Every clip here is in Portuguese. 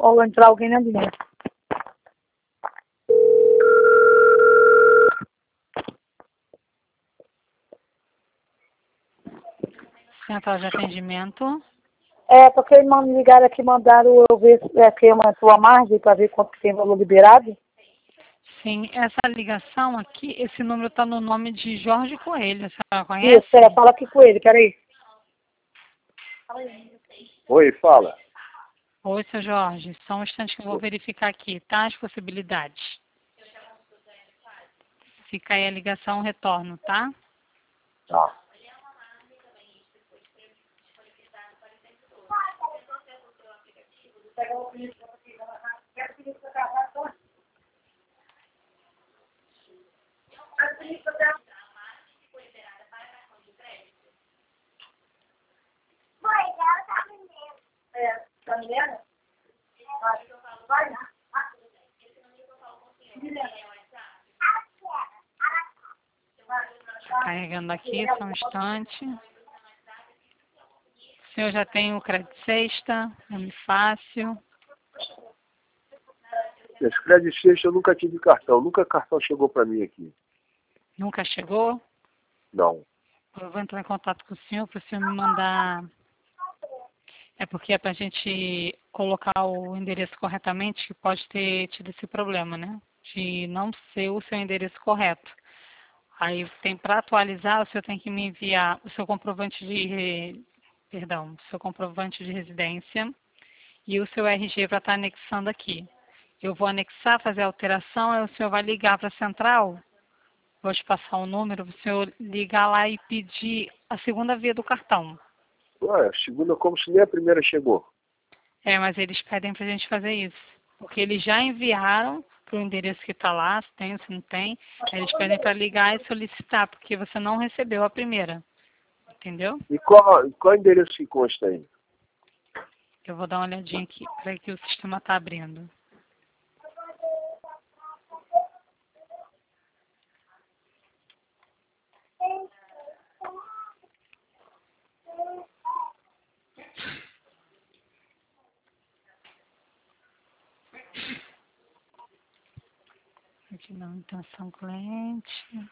ou entrar alguém na linha. Central de atendimento. É, porque me ligaram aqui, mandaram eu ver aqui uma tua margem para ver quanto que tem valor liberado. Sim, essa ligação aqui, esse número está no nome de Jorge Coelho. A senhora conhece? Isso, pera, fala aqui com ele, peraí. Oi, fala. Oi, seu Jorge. Só um instante que eu vou verificar aqui, tá? As possibilidades. Se cair a ligação, retorno, tá? Tá. Tá me vendo? Carregando aqui, só um instante. O senhor já tem o crédito sexta, é fácil. Esse crédito sexta eu nunca tive cartão. Nunca cartão chegou para mim aqui. Nunca chegou? Não. Eu vou entrar em contato com o senhor para o senhor me mandar. É porque é para a gente colocar o endereço corretamente que pode ter tido esse problema, né? De não ser o seu endereço correto. Aí tem para atualizar, o senhor tem que me enviar o seu comprovante de, seu comprovante de residência e o seu RG para estar anexando aqui. Eu vou anexar, fazer a alteração, aí o senhor vai ligar para a central, vou te passar o número, o senhor ligar lá e pedir a segunda via do cartão. Ué, segunda como se nem a primeira chegou. É, mas eles pedem para a gente fazer isso. Porque eles já enviaram para o endereço que está lá, se tem ou se não tem. Eles pedem para ligar e solicitar, porque você não recebeu a primeira. Entendeu? E qual endereço que consta aí? Eu vou dar uma olhadinha aqui, para que o sistema está abrindo. Aqui não, intenção cliente.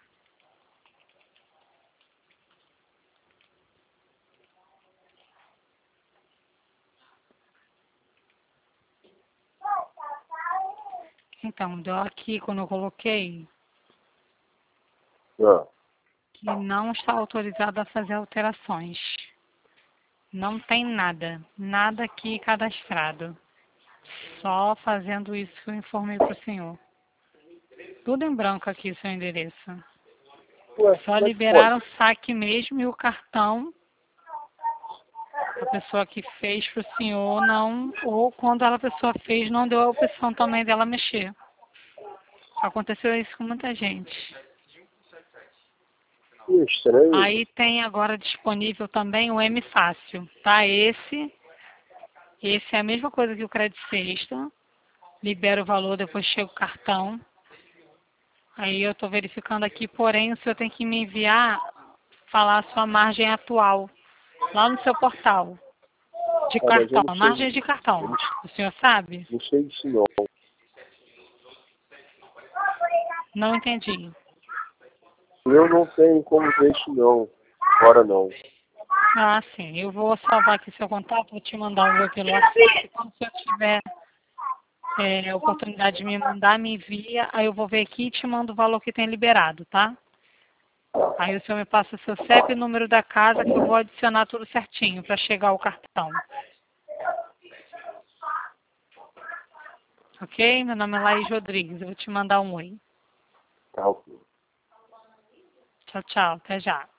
Então, deu aqui quando eu coloquei Ah, que não está autorizado a fazer alterações. Não tem nada, nada aqui cadastrado. Só fazendo isso que eu informei para o senhor. Tudo em branco aqui, seu endereço. ué, Só como é que liberaram o saque mesmo e o cartão. A pessoa que fez para o senhor não, ou quando a pessoa fez, não deu a opção também dela mexer. Aconteceu isso com muita gente. pode? Que estranho. Aí tem agora disponível também o M Fácil, tá? Esse é a mesma coisa que o crédito sexta. Libera o valor, depois chega o cartão. Aí eu estou verificando aqui, porém o senhor tem que me enviar, falar a sua margem atual, lá no seu portal, de Ah, mas eu cartão, não sei, margem de cartão. O senhor sabe? não sei disso não. Não entendi. Eu não tenho como ver isso não. Agora não. Ah, sim. Eu vou salvar aqui seu contato, vou te mandar um oi pelo WhatsApp. Quando o senhor tiver oportunidade de me mandar, me envia. Aí eu vou ver aqui e te mando o valor que tem liberado, tá? Aí o senhor me passa o seu CEP e o número da casa que eu vou adicionar tudo certinho para chegar o cartão. Ok? Meu nome é Laís Rodrigues. Eu vou te mandar um oi. Tá, ok. Tchau, tchau. Até já.